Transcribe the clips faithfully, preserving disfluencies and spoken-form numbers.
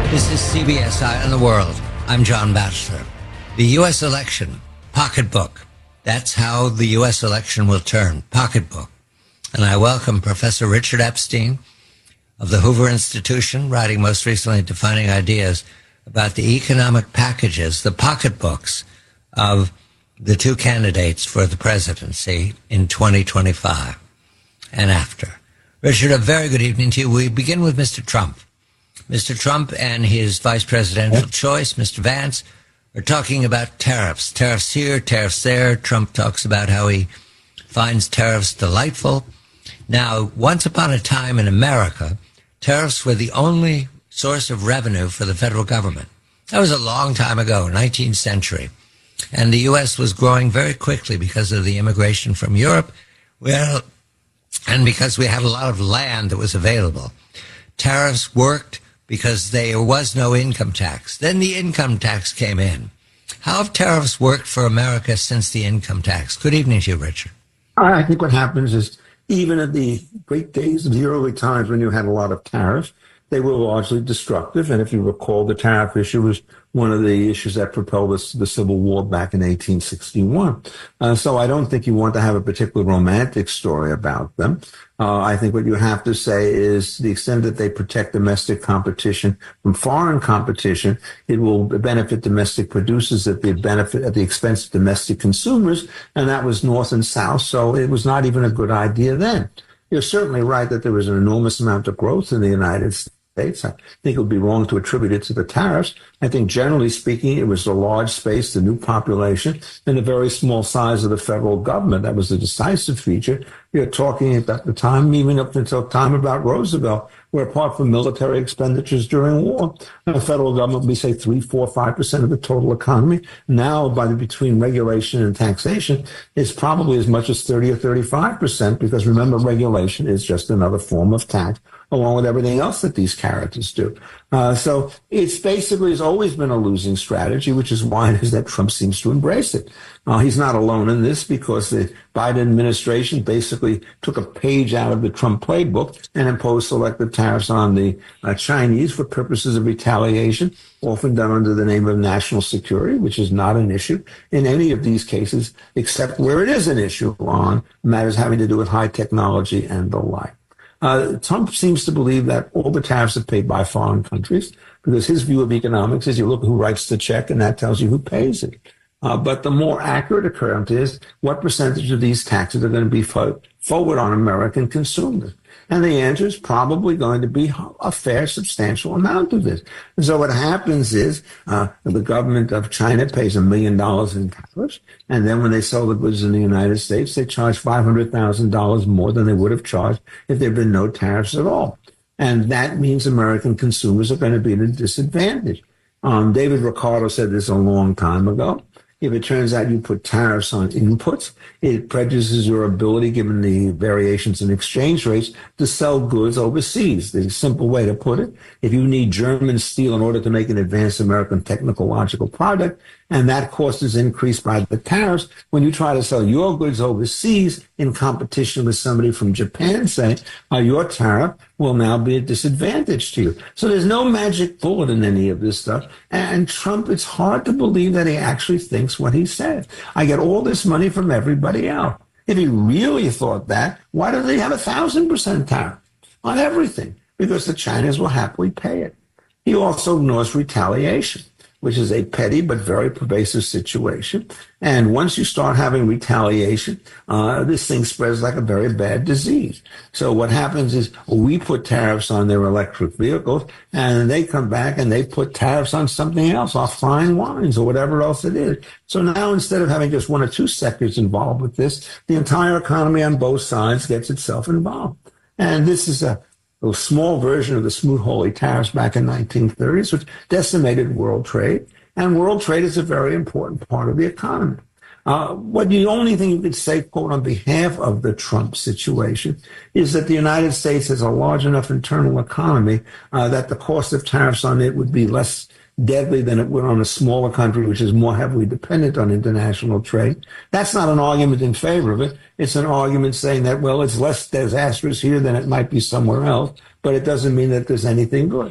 This is C B S Eye on the World. I'm John Batchelor. The U S election, pocketbook. That's how the U S election will turn, pocketbook. And I welcome Professor Richard Epstein of the Hoover Institution, writing most recently Defining Ideas, about the economic packages, the pocketbooks of the two candidates for the presidency in twenty twenty-five and after. Richard, a very good evening to you. We begin with Mister Trump. Mister Trump and his vice presidential choice, Mister Vance, are talking about tariffs. Tariffs here, tariffs there. Trump talks about how he finds tariffs delightful. Now, once upon a time in America, tariffs were the only source of revenue for the federal government. That was a long time ago, nineteenth century. And the U S was growing very quickly because of the immigration from Europe, well, and because we had a lot of land that was available. Tariffs worked because there was no income tax. Then the income tax came in. How have tariffs worked for America since the income tax? Good evening to you, Richard. I think what happens is, even at the great days of the early times when you had a lot of tariffs, they were largely destructive. And if you recall, the tariff issue was one of the issues that propelled us to the Civil War back in eighteen sixty-one. Uh, so I don't think you want to have a particularly romantic story about them. Uh, I think what you have to say is, to the extent that they protect domestic competition from foreign competition, it will benefit domestic producers at the benefit at the expense of domestic consumers. And that was North and South. So it was not even a good idea then. You're certainly right that there was an enormous amount of growth in the United States. I think it would be wrong to attribute it to the tariffs. I think, generally speaking, it was the large space, the new population, and the very small size of the federal government. That was the decisive feature. You're talking at the time, even up until time about Roosevelt, where apart from military expenditures during war, the federal government would be, say, three, four, five percent of the total economy. Now, by the, between regulation and taxation, it's probably as much as thirty or thirty-five percent, because remember, regulation is just another form of tax, along with everything else that these characters do. Uh, so it's basically has always been a losing strategy, which is why it is that Trump seems to embrace it. Uh, he's not alone in this, because the Biden administration basically took a page out of the Trump playbook and imposed selective tariffs on the uh, Chinese for purposes of retaliation, often done under the name of national security, which is not an issue in any of these cases, except where it is an issue on matters having to do with high technology and the like. Uh, Trump seems to believe that all the tariffs are paid by foreign countries, because his view of economics is you look at who writes the check and that tells you who pays it. Uh, but the more accurate account is what percentage of these taxes are going to be fo- forward on American consumers. And the answer is probably going to be a fair, substantial amount of this. And so what happens is uh, the government of China pays a million dollars in tariffs, and then when they sell the goods in the United States, they charge five hundred thousand dollars more than they would have charged if there had been no tariffs at all. And that means American consumers are going to be at a disadvantage. Um, David Ricardo said this a long time ago. If it turns out you put tariffs on inputs, it prejudices your ability, given the variations in exchange rates, to sell goods overseas. The simple way to put it, if you need German steel in order to make an advanced American technological product, and that cost is increased by the tariffs, when you try to sell your goods overseas in competition with somebody from Japan, say, uh, your tariff will now be a disadvantage to you. So there's no magic bullet in any of this stuff. And Trump, it's hard to believe that he actually thinks what he said. I get all this money from everybody else. If he really thought that, why do they have a thousand percent tariff on everything? Because the Chinese will happily pay it. He also ignores retaliation, which is a petty but very pervasive situation. And once you start having retaliation, uh, this thing spreads like a very bad disease. So what happens is we put tariffs on their electric vehicles, and they come back and they put tariffs on something else, off fine wines or whatever else it is. So now, instead of having just one or two sectors involved with this, the entire economy on both sides gets itself involved. And this is a a small version of the Smoot-Hawley tariffs back in the nineteen thirties, which decimated world trade. And world trade is a very important part of the economy. Uh, what the only thing you could say, quote, on behalf of the Trump situation is that the United States has a large enough internal economy uh, that the cost of tariffs on it would be less deadly than it would on a smaller country, which is more heavily dependent on international trade. That's not an argument in favor of it. It's an argument saying that, well, it's less disastrous here than it might be somewhere else, but it doesn't mean that there's anything good.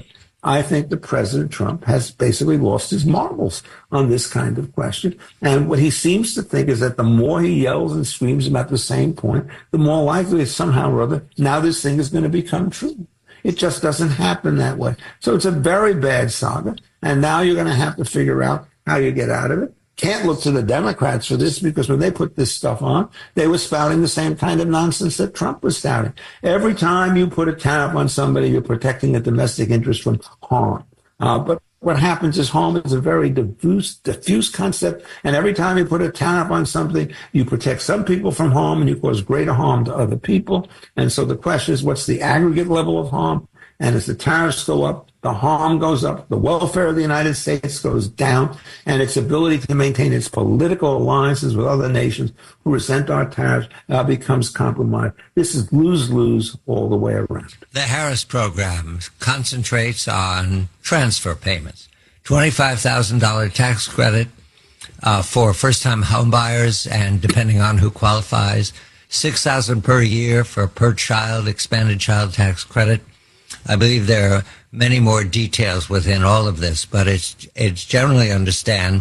I think the President Trump has basically lost his marbles on this kind of question. And what he seems to think is that the more he yells and screams about the same point, the more likely is somehow or other, now this thing is going to become true. It just doesn't happen that way. So it's a very bad saga. And now you're going to have to figure out how you get out of it. Can't look to the Democrats for this, because when they put this stuff on, they were spouting the same kind of nonsense that Trump was spouting. Every time you put a tariff on somebody, you're protecting a domestic interest from harm. Uh, but what happens is harm is a very diffuse, diffuse concept. And every time you put a tariff on something, you protect some people from harm and you cause greater harm to other people. And so the question is, what's the aggregate level of harm? And as the tariffs go up, the harm goes up, the welfare of the United States goes down, and its ability to maintain its political alliances with other nations who resent our tariffs uh, becomes compromised. This is lose-lose all the way around. The Harris program concentrates on transfer payments, twenty-five thousand dollars tax credit uh, for first-time homebuyers, and depending on who qualifies, six thousand dollars per year for per child, expanded child tax credit. I believe there are many more details within all of this, but it's it's generally understand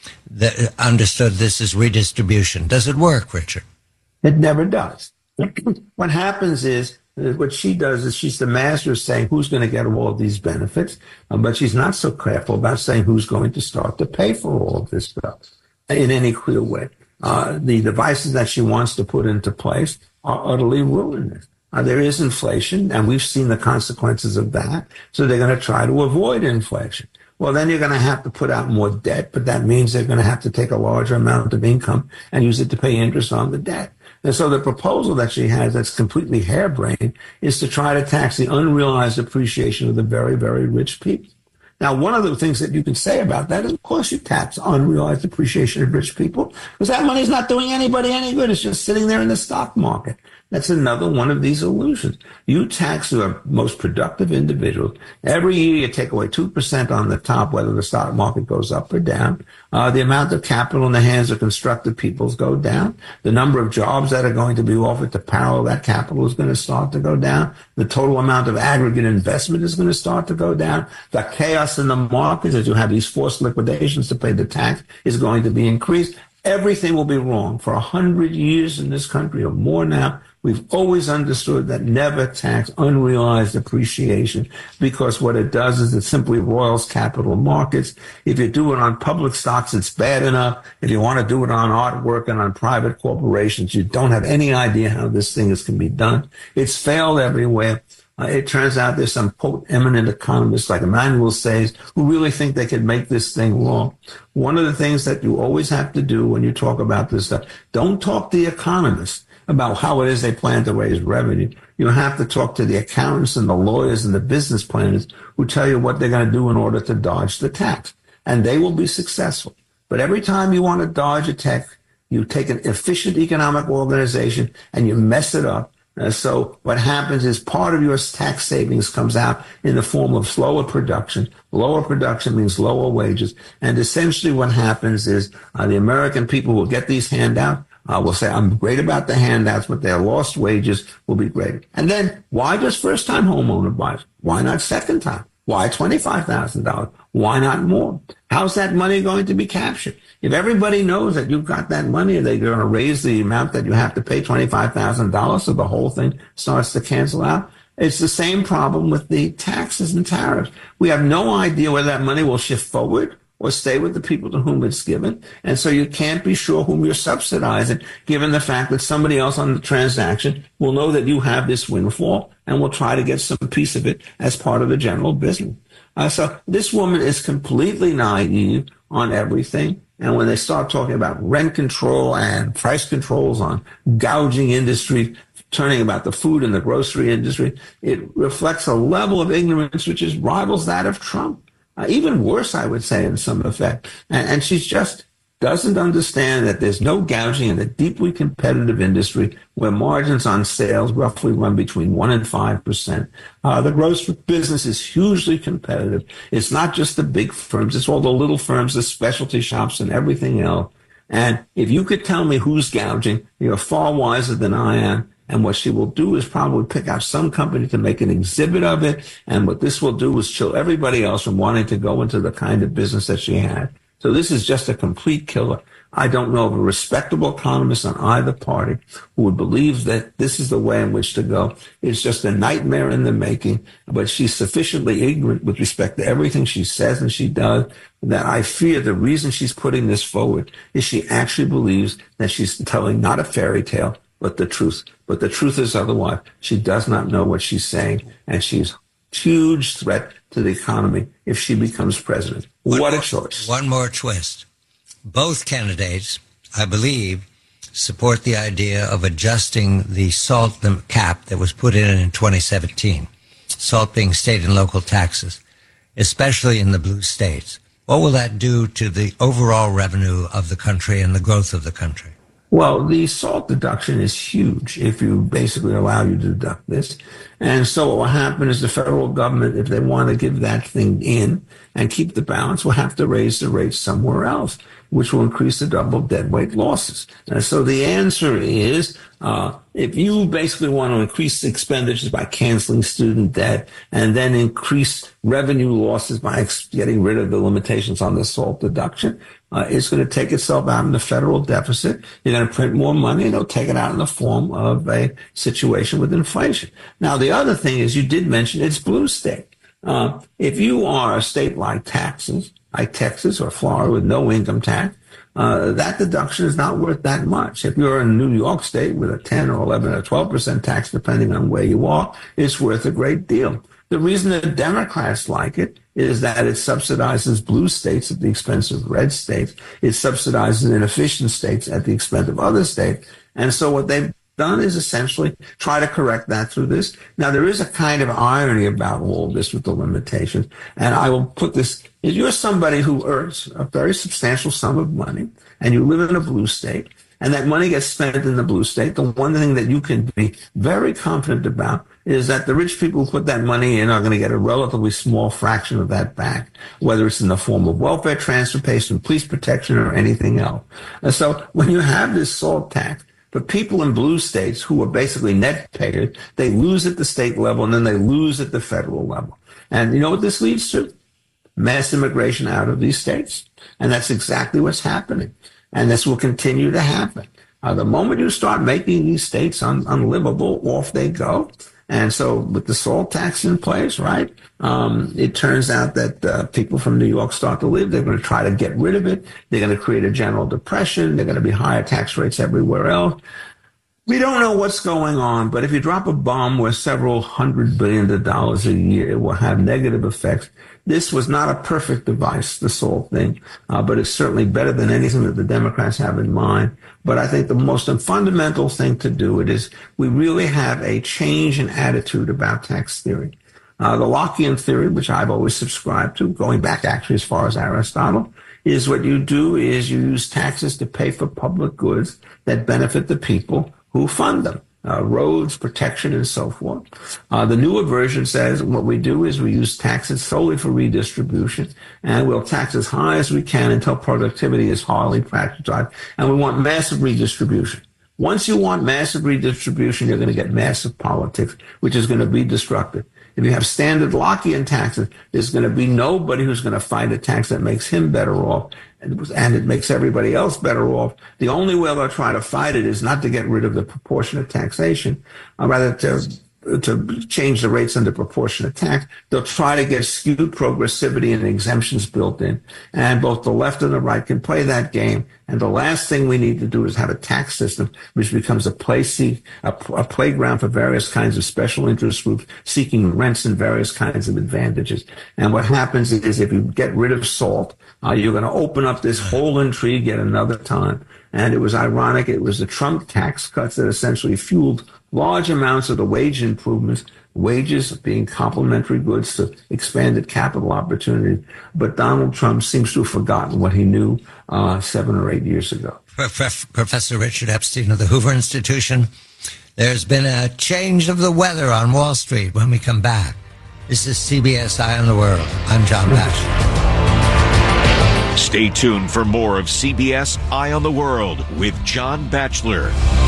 that understood this is redistribution. Does it work, Richard? It never does. What happens is, what she does is she's the master of saying who's going to get all of these benefits, but she's not so careful about saying who's going to start to pay for all of this stuff in any clear way. Uh, the devices that she wants to put into place are utterly ruinous. Uh, there is inflation, and we've seen the consequences of that. So they're going to try to avoid inflation. Well, then you're going to have to put out more debt, but that means they're going to have to take a larger amount of income and use it to pay interest on the debt. And so the proposal that she has that's completely harebrained is to try to tax the unrealized appreciation of the very, very rich people. Now, one of the things that you can say about that is, of course, you tax unrealized appreciation of rich people, because that money's not doing anybody any good. It's just sitting there in the stock market. That's another one of these illusions. You tax the most productive individuals. Every year you take away two percent on the top, whether the stock market goes up or down. Uh, the amount of capital in the hands of constructive peoples go down. The number of jobs that are going to be offered to parallel that capital is going to start to go down. The total amount of aggregate investment is going to start to go down. The chaos in the markets, as you have these forced liquidations to pay the tax, is going to be increased. Everything will be wrong. For a hundred years in this country or more now, we've always understood that never tax unrealized appreciation, because what it does is it simply roils capital markets. If you do it on public stocks, it's bad enough. If you want to do it on artwork and on private corporations, you don't have any idea how this thing is can be done. It's failed everywhere. Uh, it turns out there's some, quote, eminent economists like Emmanuel Says who really think they could make this thing wrong. One of the things that you always have to do when you talk about this stuff, don't talk to the economists about how it is they plan to raise revenue. You have to talk to the accountants and the lawyers and the business planners who tell you what they're going to do in order to dodge the tax. And they will be successful. But every time you want to dodge a tax, you take an efficient economic organization and you mess it up. Uh, so what happens is part of your tax savings comes out in the form of slower production. Lower production means lower wages. And essentially what happens is uh, the American people will get these handouts. Uh, will say, I'm great about the handouts, but their lost wages will be greater. And then why just first-time homeowner buyers? Why not second time? Why twenty-five thousand dollars? Why not more? How's that money going to be captured? If everybody knows that you've got that money and they're going to raise the amount that you have to pay, twenty-five thousand dollars, so the whole thing starts to cancel out, it's the same problem with the taxes and tariffs. We have no idea whether that money will shift forward or stay with the people to whom it's given. And so you can't be sure whom you're subsidizing, given the fact that somebody else on the transaction will know that you have this windfall and will try to get some piece of it as part of the general business. Uh, so this woman is completely naive on everything. And when they start talking about rent control and price controls on gouging industry, turning about the food and the grocery industry, it reflects a level of ignorance which is rivals that of Trump. Uh, even worse, I would say, in some effect. And, and she just doesn't understand that there's no gouging in a deeply competitive industry where margins on sales roughly run between one and five percent. Uh, the grocery business is hugely competitive. It's not just the big firms. It's all the little firms, the specialty shops, and everything else. And if you could tell me who's gouging, you're far wiser than I am. And what she will do is probably pick out some company to make an exhibit of it. And what this will do is chill everybody else from wanting to go into the kind of business that she had. So this is just a complete killer. I don't know of a respectable economist on either party who would believe that this is the way in which to go. It's just a nightmare in the making, but she's sufficiently ignorant with respect to everything she says and she does that I fear the reason she's putting this forward is she actually believes that she's telling not a fairy tale, but the truth. But the truth is otherwise. She does not know what she's saying, and she's a huge threat to the economy if she becomes president. One what more, a choice. One more twist. Both candidates, I believe, support the idea of adjusting the SALT cap that was put in in twenty seventeen, SALT being state and local taxes, especially in the blue states. What will that do to the overall revenue of the country and the growth of the country? Well, the SALT deduction is huge if you basically allow you to deduct this. And so what will happen is the federal government, if they want to give that thing in and keep the balance, will have to raise the rates somewhere else, which will increase the double deadweight losses. And so the answer is, uh, if you basically want to increase expenditures by canceling student debt and then increase revenue losses by getting rid of the limitations on the SALT deduction, uh, it's going to take itself out in the federal deficit. You're going to print more money, and it'll take it out in the form of a situation with inflation. Now, the other thing is, you did mention it's blue state. Uh, if you are a state like Texas, like Texas or Florida with no income tax, uh, that deduction is not worth that much. If you're in New York State with a ten or eleven or twelve percent tax, depending on where you are, it's worth a great deal. The reason that Democrats like it is that it subsidizes blue states at the expense of red states. It subsidizes inefficient states at the expense of other states. And so what they've done is essentially try to correct that through this. Now, there is a kind of irony about all this with the limitations. And I will put this, if you're somebody who earns a very substantial sum of money and you live in a blue state, and that money gets spent in the blue state, the one thing that you can be very confident about is that the rich people who put that money in are going to get a relatively small fraction of that back, whether it's in the form of welfare transfer, police protection, or anything else. And so when you have this SALT tax, for people in blue states who are basically net payers, they lose at the state level and then they lose at the federal level. And you know what this leads to? Mass immigration out of these states. And that's exactly what's happening. And this will continue to happen. Uh, the moment you start making these states un- unlivable, off they go. And so with the SALT tax in place, right, um, it turns out that uh, people from New York start to live. They're going to try to get rid of it. They're going to create a general depression. They're going to be higher tax rates everywhere else. We don't know what's going on, but if you drop a bomb worth several hundred billion of dollars a year, it will have negative effects. This was not a perfect device, the SALT thing, uh, but it's certainly better than anything that the Democrats have in mind. But I think the most fundamental thing to do it is we really have a change in attitude about tax theory. Uh, the Lockean theory, which I've always subscribed to, going back actually as far as Aristotle, is what you do is you use taxes to pay for public goods that benefit the people who fund them. Uh, roads, protection, and so forth. Uh, the newer version says what we do is we use taxes solely for redistribution, and we'll tax as high as we can until productivity is highly practiced, and we want massive redistribution. Once you want massive redistribution, you're going to get massive politics, which is going to be destructive. If you have standard Lockean taxes, there's going to be nobody who's going to find a tax that makes him better off, and it makes everybody else better off. The only way they'll try to fight it is not to get rid of the proportionate taxation, or rather to to change the rates under proportionate tax. They'll try to get skewed progressivity and exemptions built in. And both the left and the right can play that game. And the last thing we need to do is have a tax system which becomes a, play seek, a, a playground for various kinds of special interest groups seeking rents and various kinds of advantages. And what happens is if you get rid of SALT, uh, you're going to open up this whole intrigue yet another time. And it was ironic. It was the Trump tax cuts that essentially fueled large amounts of the wage improvements, wages being complementary goods to expanded capital opportunities. But Donald Trump seems to have forgotten what he knew uh, seven or eight years ago. Professor Richard Epstein of the Hoover Institution, there's been a change of the weather on Wall Street when we come back. This is C B S Eye on the World. I'm John Batchelor. Stay tuned for more of C B S Eye on the World with John Batchelor.